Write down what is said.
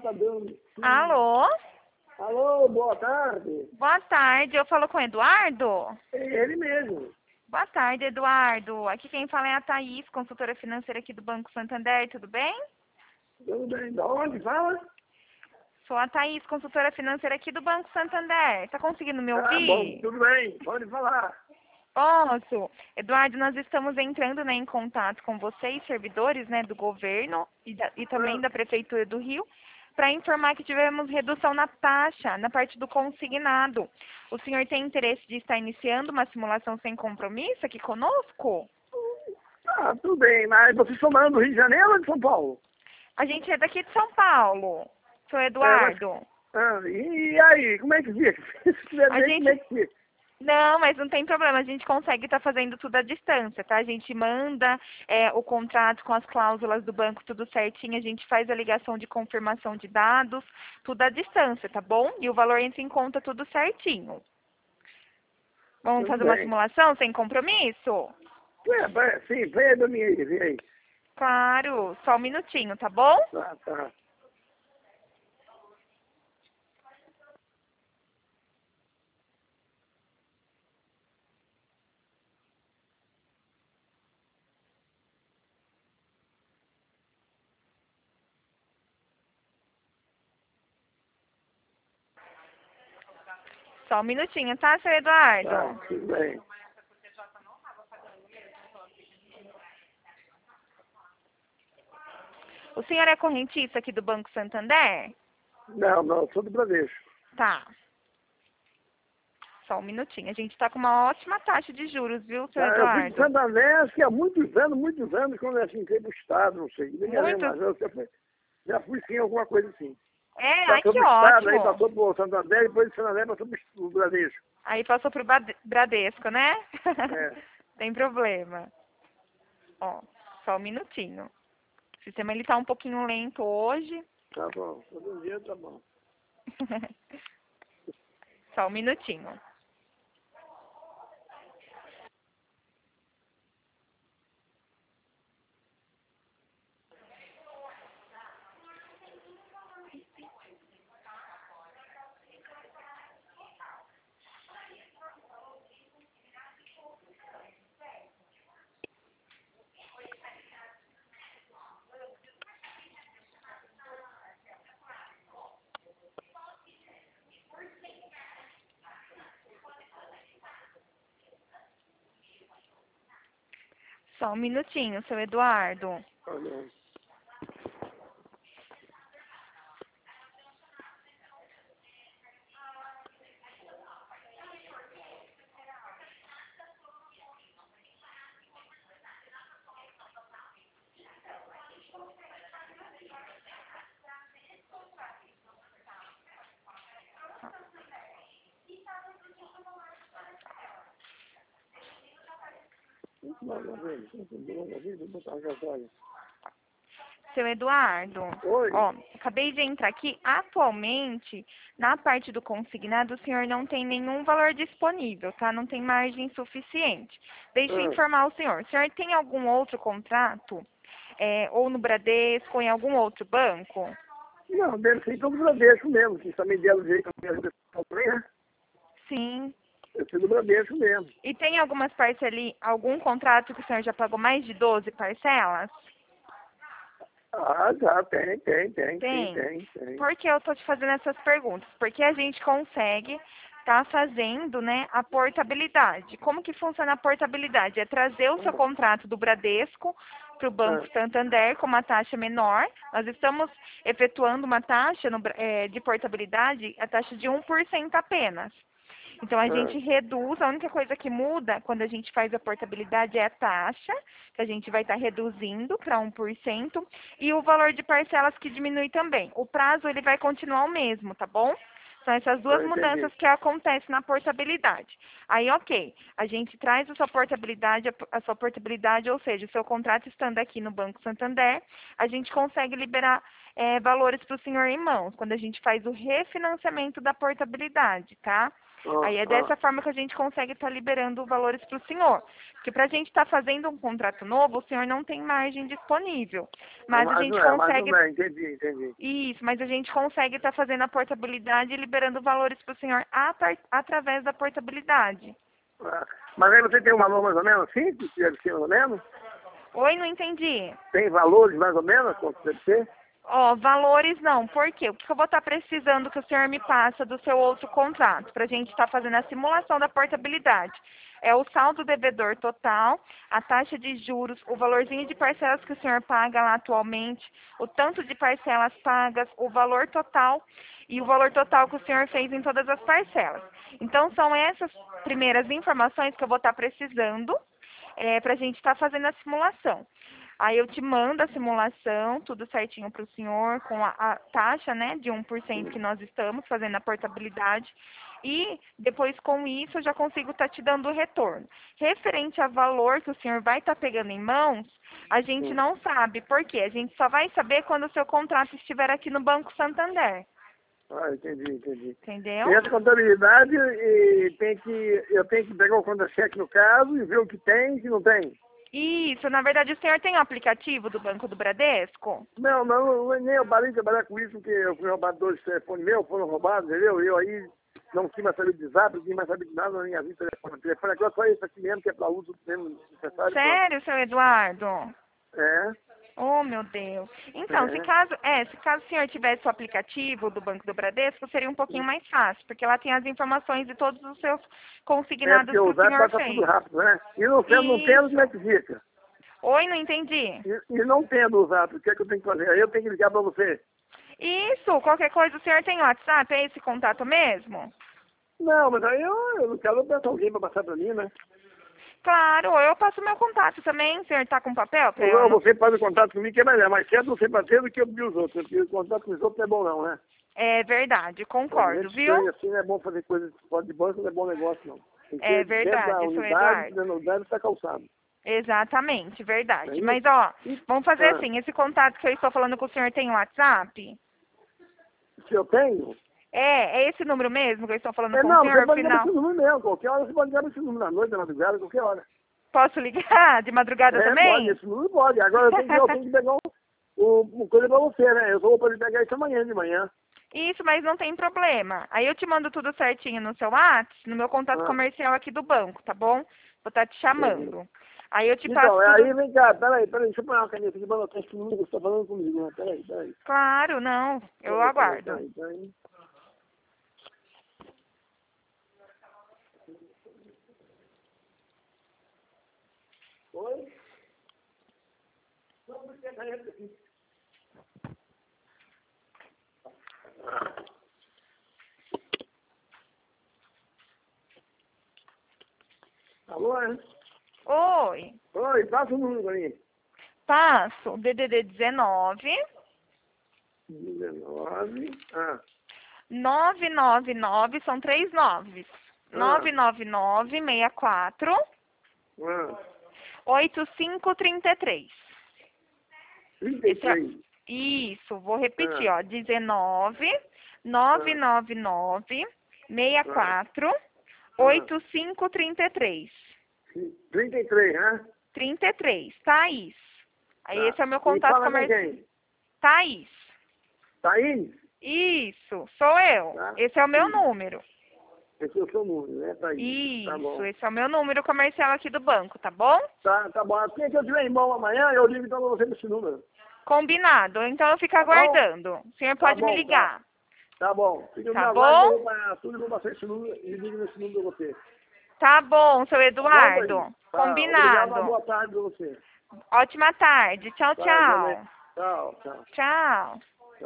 tá dando. Alô? Alô, boa tarde. Boa tarde, eu falo com o Eduardo? É ele mesmo. Boa tarde, Eduardo. Aqui quem fala é a Thaís, consultora financeira aqui do Banco Santander, tudo bem? Tudo bem? Da onde fala? Sou a Thaís, consultora financeira aqui do Banco Santander. Tá conseguindo me Ah, bom, ouvir? tudo bem. Pode falar. Posso. Eduardo, nós estamos entrando, né, em contato com vocês, servidores, né, do governo e também da Prefeitura do Rio, para informar que tivemos redução na taxa, na parte do consignado. O senhor tem interesse de estar iniciando uma simulação sem compromisso aqui conosco? Ah, tudo bem, mas vocês estão morando no Rio de Janeiro ou de São Paulo? A gente é daqui de São Paulo, sou É, mas, Eduardo. e aí, como é que fica? Se quiser A ver, como é gente... que fica? Não, mas não tem problema, a gente consegue estar fazendo tudo à distância, tá? A gente manda o contrato com as cláusulas do banco, tudo certinho, a gente faz a ligação de confirmação de dados, tudo à distância, tá bom? E o valor entra em conta tudo certinho. Vamos Tudo fazer uma bem. simulação sem compromisso? Sim, vem do mim aí, vem aí. Claro, só um minutinho, tá bom? Tá, tá. Só um minutinho, tá, seu Eduardo? Tá, tudo bem. O senhor é correntista aqui do Banco Santander? Não, sou do Bradesco. Tá. Só um minutinho. A gente tá com uma ótima taxa de juros, viu, seu Tá, eu fui de Eduardo? Santander, acho que há muitos anos, quando eu assim, entrei pro Estado, não sei. Nem me lembro Muito. mais. Já fui sim, alguma coisa assim. É, ai Passou que pro Estado, aí ótimo. passou pro Santander, depois do Santander passou pro Bradesco. Aí passou pro Bradesco, né? É, Tem problema. Ó, só um minutinho. O sistema ele tá um pouquinho lento hoje. tá bom. Todo dia tá bom. Só um minutinho. Só um minutinho, seu Eduardo. Tá bom. Vou botar uma gasolina. Seu Eduardo, Oi? ó, acabei de entrar aqui. Atualmente, na parte do consignado, o senhor não tem nenhum valor disponível, tá? Não tem margem suficiente. Deixa eu Ah, informar o senhor. O senhor tem algum outro contrato? Ou no Bradesco, ou em algum outro banco? não, deve ser do Bradesco mesmo, que também deram jeito também, né? Sim. Deve ser do Bradesco mesmo. E tem algumas parcelas, algum contrato que o senhor já pagou mais de 12 parcelas? Ah, já, tem, Tem. tem. Por que eu tô te fazendo essas perguntas? Porque a gente consegue tá fazendo, né, a portabilidade. Como que funciona a portabilidade? É trazer o seu contrato do Bradesco para o Banco Ah, Santander com uma taxa menor. Nós estamos efetuando uma taxa de portabilidade, a taxa de 1% apenas. Então, a ah, gente reduz, a única coisa que muda quando a gente faz a portabilidade é a taxa, que a gente vai estar reduzindo para 1%, e o valor de parcelas que diminui também. O prazo, ele vai continuar o mesmo, tá bom? São essas duas entendi. mudanças que acontecem na portabilidade. Aí, ok, a gente traz a sua portabilidade, ou seja, o seu contrato estando aqui no Banco Santander, a gente consegue liberar valores para o senhor em mãos, quando a gente faz o refinanciamento da portabilidade, tá? Aí é dessa forma que a gente consegue estar liberando valores para o senhor. Porque para a gente estar fazendo um contrato novo, o senhor não tem margem disponível. Mas a gente consegue... Entendi. Isso, mas a gente consegue estar fazendo a portabilidade e liberando valores para o senhor através da portabilidade. Mas aí você tem um valor mais ou menos assim, que deve ser mais ou menos? Oi, não entendi. Tem valores mais ou menos, quanto deve ser? Ó, valores não. Por quê? O que eu vou estar precisando que o senhor me passa do seu outro contrato, para a gente estar fazendo a simulação da portabilidade? É o saldo devedor total, a taxa de juros, o valorzinho de parcelas que o senhor paga lá atualmente, o tanto de parcelas pagas, o valor total e o valor total que o senhor fez em todas as parcelas. Então, são essas primeiras informações que eu vou estar precisando para a gente estar fazendo a simulação. Aí eu te mando a simulação, tudo certinho para o senhor, com a taxa, né, de 1% que nós estamos fazendo a portabilidade. E depois com isso eu já consigo estar te dando o retorno. Referente a valor que o senhor vai estar pegando em mãos, a gente não sabe. Por quê? A gente só vai saber quando o seu contrato estiver aqui no Banco Santander. Entendi. Entendeu? Tem essa contabilidade e eu tenho que pegar o contra-cheque no caso e ver o que tem e o que não tem. Isso, na verdade o senhor tem o aplicativo do Banco do Bradesco? Não, nem eu parei de trabalhar com isso, porque eu fui roubado 2 telefones meus, foram roubados, entendeu? Eu aí não tinha mais sabido de zap, não tinha mais sabido de nada na minha vida. O telefone aqui é só esse aqui mesmo, que é para uso mesmo necessário. Sério, seu Eduardo? É. Oh, meu Deus. Então, se caso o senhor tivesse o aplicativo do Banco do Bradesco, seria um pouquinho mais fácil, porque lá tem as informações de todos os seus consignados que o senhor passa fez. tudo rápido, né? E não tendo, como é que fica? Oi, não entendi. E não tendo o zap, o que é que eu tenho que fazer? Aí eu tenho que ligar para você. Isso, qualquer coisa, o senhor tem WhatsApp? É esse contato mesmo? Não, mas aí eu não quero peço alguém para passar para mim, né? Claro, eu passo meu contato também. O senhor tá com papel? Não, você faz o contato comigo que é melhor, mas certo você bater do que eu os outros, porque o contato com os outros não é bom não, né? É verdade, concordo, viu? Assim não é bom fazer coisas fora de banco, não é bom negócio não. É verdade, seu Eduardo. Na unidade está calçado. Exatamente, verdade. Mas, ó, vamos fazer assim, esse contato que eu estou falando com o senhor tem WhatsApp? Se eu tenho? É esse número mesmo que eu estou falando com o senhor? Não, você pode ligar esse número mesmo, qualquer hora você pode ligar esse número, na noite, na madrugada, qualquer hora. Posso ligar de madrugada também? Pode, esse número pode. Agora eu tenho que pegar uma coisa pra você, né? Eu só vou poder pegar isso amanhã de manhã. Isso, mas não tem problema. Aí eu te mando tudo certinho no seu WhatsApp, no meu contato comercial aqui do banco, tá bom? Vou estar te chamando. Aí eu te passo tudo... aí vem cá, peraí, deixa eu pegar uma caneta aqui pra anotar esse número que você tá falando comigo, né? Peraí. Claro, não, eu aguardo. Peraí. Oi? Não, porque a caneta aqui. Alô, é? Oi, passa o número aí. Passo, DDD 19. 999, são 3 9s. 999 64 8533. 33. Isso, vou repetir, ó. 19 999 64 8533. 33, né? 33, Thaís. Aí esse é o meu contato comercial. Thaís. Thaís? Isso, sou eu. Esse é o meu número. Esse é o seu número, né, Thaís? Isso, tá bom. Esse é o meu número comercial aqui do banco, tá bom? Tá bom. Assim que eu tiver em mão amanhã, eu ligo então pra você nesse número. Combinado. Então eu fico aguardando. O senhor pode me ligar. Tá bom. Tá bom? Tudo vou passar esse número e ligo nesse número pra você. Tá bom, seu Eduardo. Combinado. Obrigado, boa tarde pra você. Ótima tarde. Tchau, tchau. Tchau. Tchau.